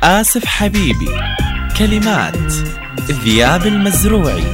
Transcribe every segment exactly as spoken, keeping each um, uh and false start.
آسف حبيبي. كلمات ذياب المزروعي.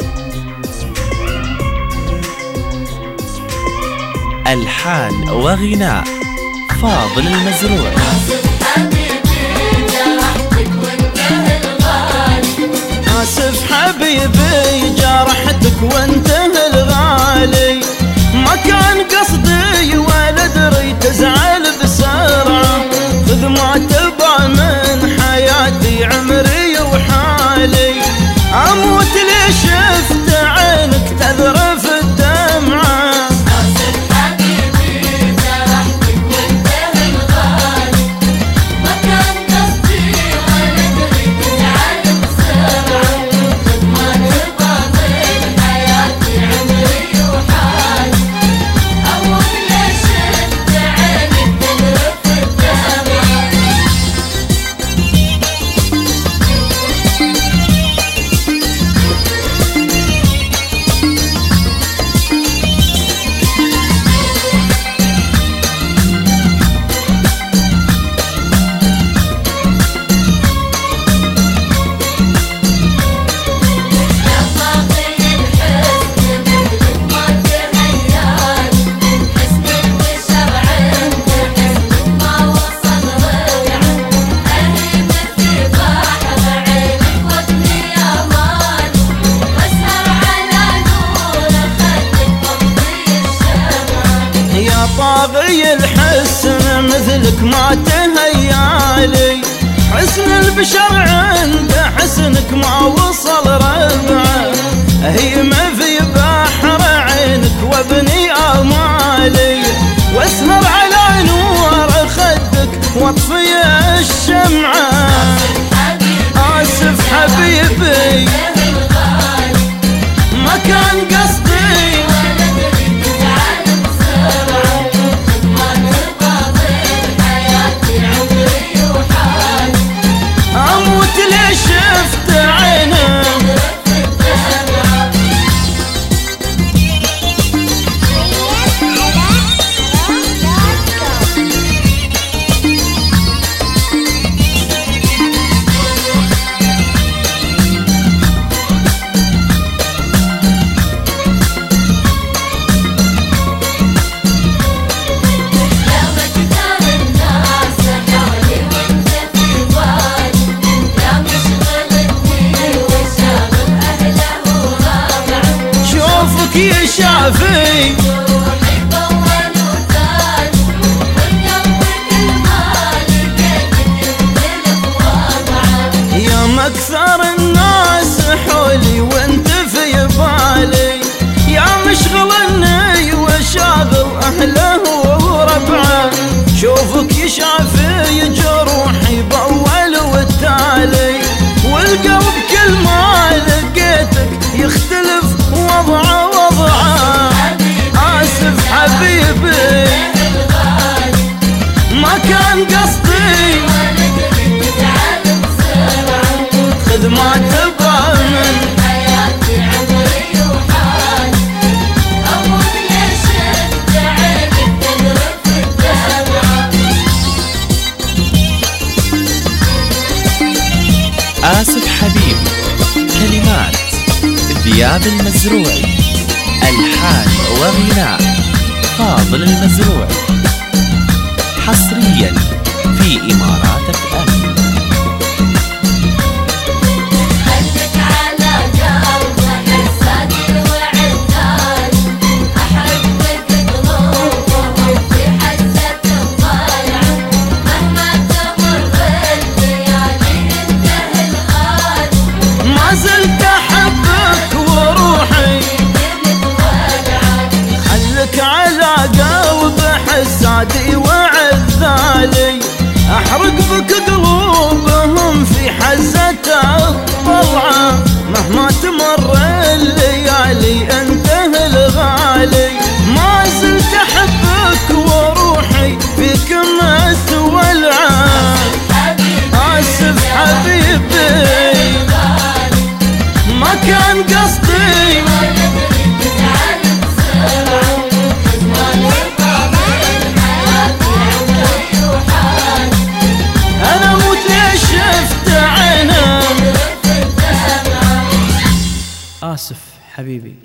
ألحان وغناء فاضل المزروعي. آسف حبيبي جرحتك وانتهى الغالي. آسف حبيبي جرحتك وانتهى الغالي. ما كان قصدي ولا دري تزعل بسرعة. خذ ما تبع من حياتي عمري وحالي. أموت لي شفت عينك تذرف الدمعة. آسف حبيبي جرحتك وانتهى الغالي. ما كان قصدي ولا دري تزعل بسرعة. خذ ما تبع من حياتي عمري وحالي. أموت لي شفت عينك تذرف الدمعة. طاغي الحسن مثلك ما تهيالي. حسن البشر عنده حسنك ما وصل ربعه. هي ما في بحر عينك وابني امالي. واسهر على نور خدك واطفي الشمعه. آسف حبيبي ما كان قصدي. أموت لي شفت عينك يا شافي. روحي طول وتاج والقلب كل ما لقيتك يختلف وضعه. يا مكثر الناس حولي وانت في بالي. يا مشغلني وشاغل اهله وربعه. شوفك يا شافي جروحي باول والتالي. والقلب كل ما لقيتك يختلف وضعه وضعه. آسف حبيبي ما كان قصدي. خذ ما تبغى من حياتي عمري وحالي. أموت لي شفت عينك تذرف الدمعة. آسف حبيبي. كلمات ذياب المزروعي. ألحان وغناء فاضل المزروعي. حصريا في إمارات اف ام. خلك على قلبك حسادي وعتالي. أحرق بك قلوبهم في حزة الضيعة. مهما تمر الليالي ينتهي الغالي. ما زلت احبك وروحي. خلك على قلب حسادي وعذالي. احرق بك قلوبهم في حزة الضلعة. مهما تمر الليالي انتهى الغالي. ما زلت احبك وروحي فيك متولعة. آسف حبيبي ما كان قصدي. أنا موت ليش حبيبي.